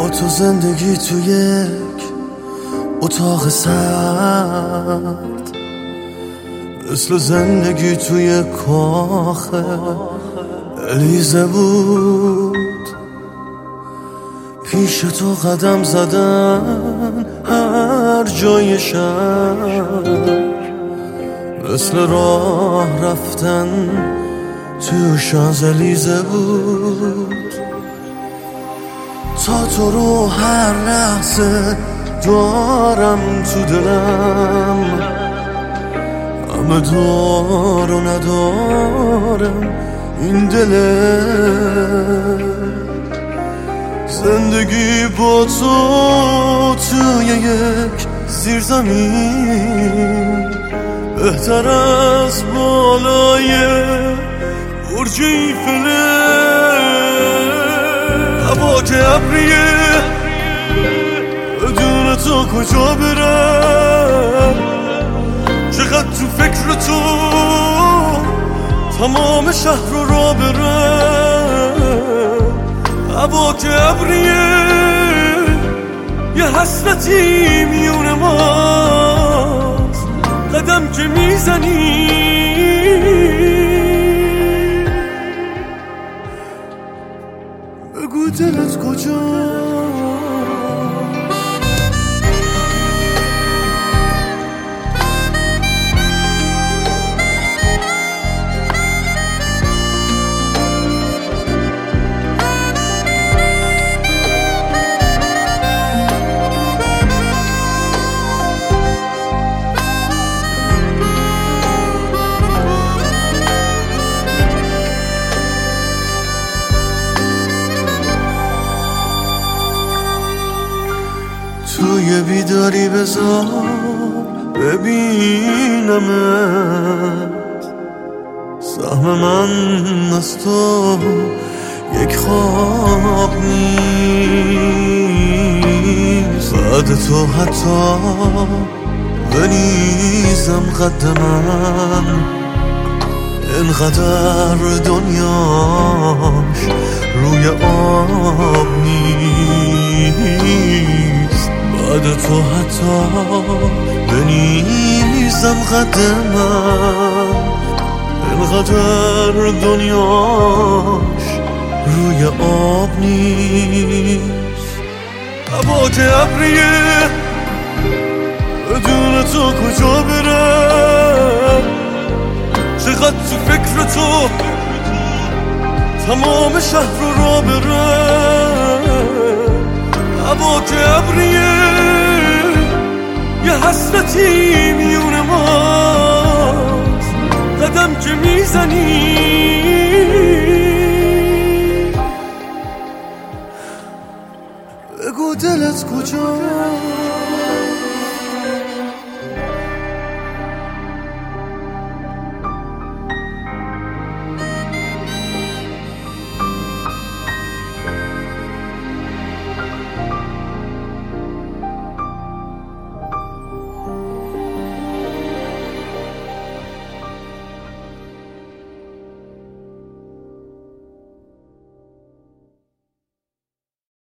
با تو زندگی تو یک اتاق سرد، مثل زندگی توی کاخ الیزه بود. پیش تو قدم زدن هر جای شهر، مثل راه رفتن تو شانزلیزه بود. تا تو رو هر لحظه دارم تو دلم، همه دار و ندارم این دله. زندگی با تو توی یک زیرزمین، بهتر از بالای برج ایفله. هوا که ابریه، بدون تو کجا برم؟ چقدر تو فکر تو تمام شهر رو را برم. هوا که ابریه، یه حسرتی میون ماست، قدم که میزنی بگو دلت کجا. توی بیداری بذار ببینمت، سهم من از تو یک خواب نیست. بعد تو حتی بنیزم قد من، اینقدر دنیاش روی آب نیست. بعد تو حتی بنیزم قد من، اینقدر دنیاش روی آب نیست. هوا که ابریه، بدون تو کجا برم؟ چقدر تو فکر تو تمام شهر رو را برم. هوا که ابریه، یه حسرتی میون ماست، قدم که میزنی بگو دلت کجا.